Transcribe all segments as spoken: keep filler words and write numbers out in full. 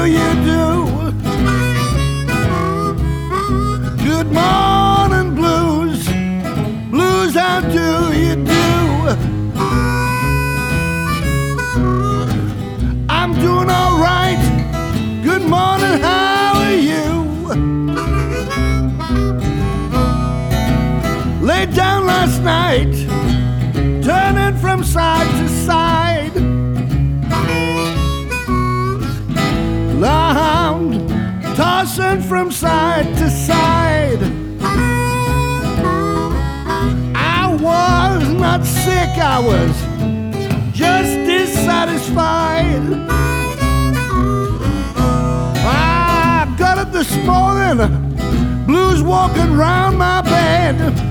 you do? Good morning blues, blues, how do you do? I'm doing all right. Good morning, how are you? Laid down last night, turning from side to side. Loud, tossing from side to side. I was not sick, I was just dissatisfied. I got up this morning, blues walking round my bed.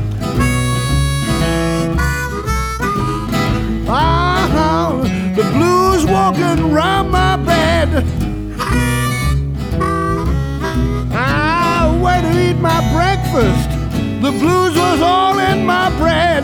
Ah, the blues walking round my bed. I went to eat my breakfast. The blues was all in my bread.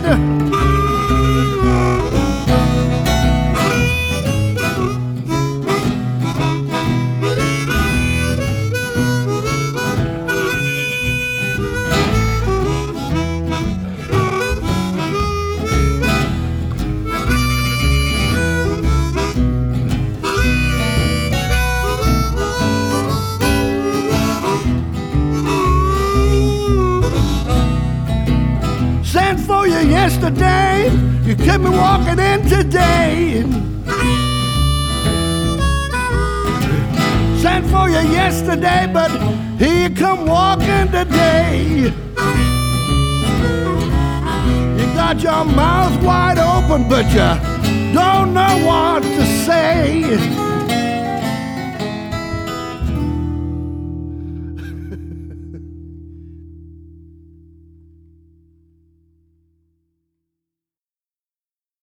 Sent for you yesterday, you kept me walking in today. Sent for you yesterday, but here you come walking today. You got your mouth wide open, but you don't know what to say.